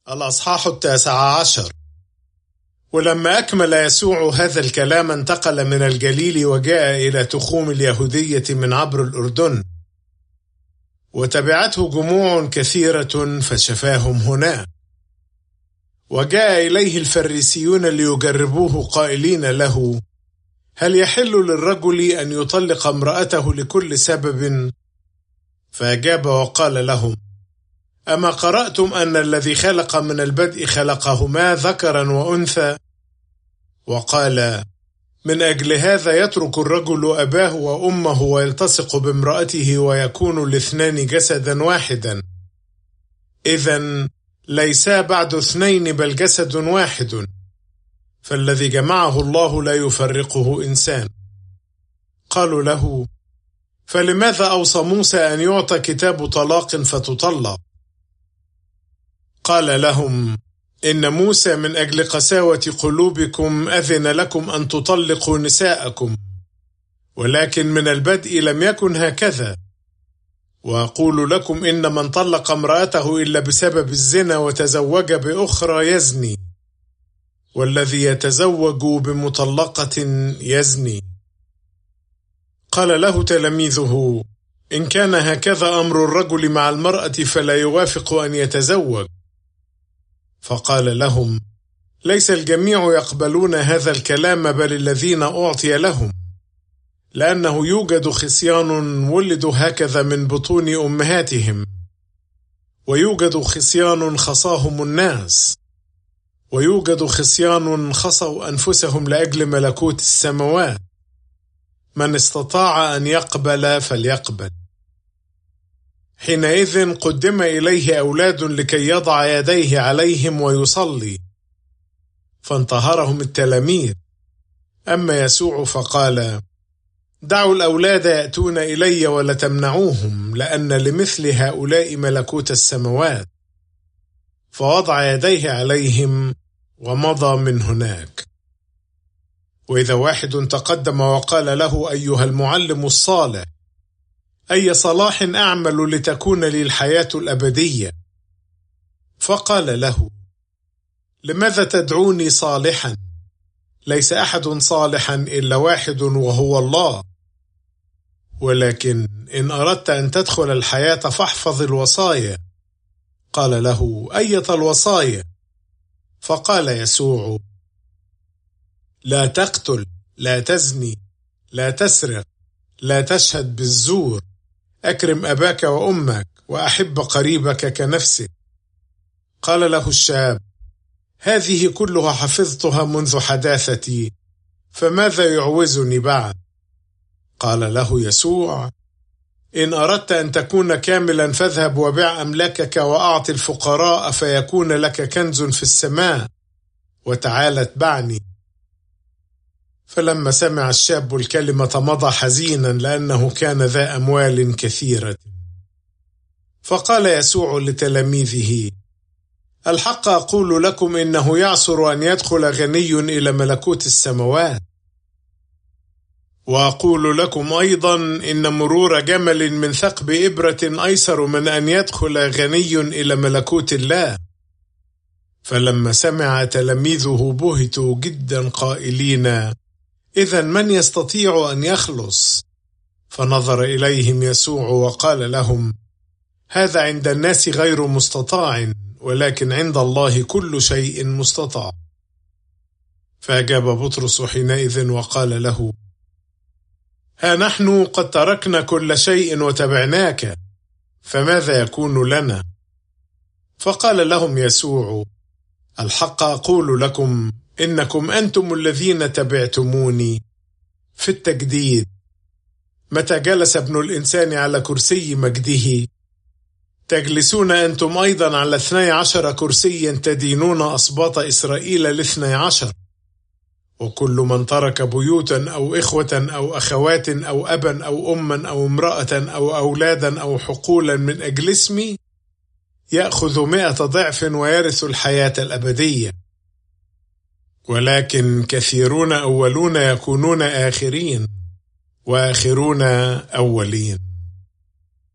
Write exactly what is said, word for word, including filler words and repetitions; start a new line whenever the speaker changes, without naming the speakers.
الأصحاح التاسع عشر. ولما أكمل يسوع هذا الكلام انتقل من الجليل وجاء إلى تخوم اليهودية من عبر الأردن، وتبعته جموع كثيرة فشفاهم هناك. وجاء إليه الفريسيون ليجربوه قائلين له: هل يحل للرجل أن يطلق امرأته لكل سبب؟ فأجاب وقال لهم: أما قرأتم أن الذي خلق من البدء خلقهما ذكرا وأنثى؟ وقال: من أجل هذا يترك الرجل أباه وأمه ويلتصق بامرأته ويكون الاثنان جسدا واحدا. إذن ليسا بعد اثنين بل جسد واحد. فالذي جمعه الله لا يفرقه إنسان. قالوا له: فلماذا أوصى موسى أن يعطى كتاب طلاق فتطلق؟ قال لهم: إن موسى من أجل قساوة قلوبكم أذن لكم أن تطلقوا نساءكم، ولكن من البدء لم يكن هكذا. وأقول لكم إن من طلق امرأته إلا بسبب الزنا وتزوج بأخرى يزني، والذي يتزوج بمطلقة يزني. قال له تلاميذه: إن كان هكذا أمر الرجل مع المرأة فلا يوافق أن يتزوج. فقال لهم: ليس الجميع يقبلون هذا الكلام بل الذين أعطي لهم، لأنه يوجد خصيان ولدوا هكذا من بطون أمهاتهم، ويوجد خصيان خصاهم الناس، ويوجد خصيان خصوا أنفسهم لأجل ملكوت السماوات. من استطاع أن يقبل فليقبل. حينئذ قدم إليه أولاد لكي يضع يديه عليهم ويصلي، فانتهرهم التلاميذ. أما يسوع فقال: دعوا الأولاد يأتون إلي ولا تمنعوهم، لأن لمثل هؤلاء ملكوت السماوات. فوضع يديه عليهم ومضى من هناك. وإذا واحد تقدم وقال له: أيها المعلم الصالح، أي صلاح أعمل لتكون لي الحياة الأبدية؟ فقال له: لماذا تدعوني صالحا؟ ليس أحد صالحا إلا واحد وهو الله. ولكن إن أردت أن تدخل الحياة فاحفظ الوصايا. قال له: أية الوصايا؟ فقال يسوع: لا تقتل، لا تزني، لا تسرق، لا تشهد بالزور، أكرم أباك وأمك، وأحب قريبك كنفسك. قال له الشاب: هذه كلها حفظتها منذ حداثتي، فماذا يعوزني بعد؟ قال له يسوع: إن أردت أن تكون كاملا فاذهب وبيع أملاكك وأعط الفقراء فيكون لك كنز في السماء، وتعال اتبعني. فلما سمع الشاب الكلمة مضى حزينا لأنه كان ذا أموال كثيرة. فقال يسوع لتلاميذه: الحق أقول لكم إنه يعسر أن يدخل غني إلى ملكوت السماوات. وأقول لكم أيضا إن مرور جمل من ثقب إبرة أيسر من أن يدخل غني إلى ملكوت الله. فلما سمع تلاميذه بهتوا جدا قائلين: إذن من يستطيع أن يخلص؟ فنظر إليهم يسوع وقال لهم: هذا عند الناس غير مستطاع، ولكن عند الله كل شيء مستطاع. فأجاب بطرس حينئذ وقال له: ها نحن قد تركنا كل شيء وتبعناك، فماذا يكون لنا؟ فقال لهم يسوع: الحق أقول لكم إنكم أنتم الذين تبعتموني في التجديد، متى جلس ابن الإنسان على كرسي مجده تجلسون أنتم أيضا على اثني عشر كرسيا، تدينون أسباط إسرائيل الاثني عشر. وكل من ترك بيوتا أو إخوة أو أخوات أو أبا أو أما أو امرأة أو أولادا أو حقولا من أجل اسمي يأخذ مئة ضعف ويرث الحياة الأبدية. ولكن كثيرون أولون يكونون آخرين، وآخرون أولين.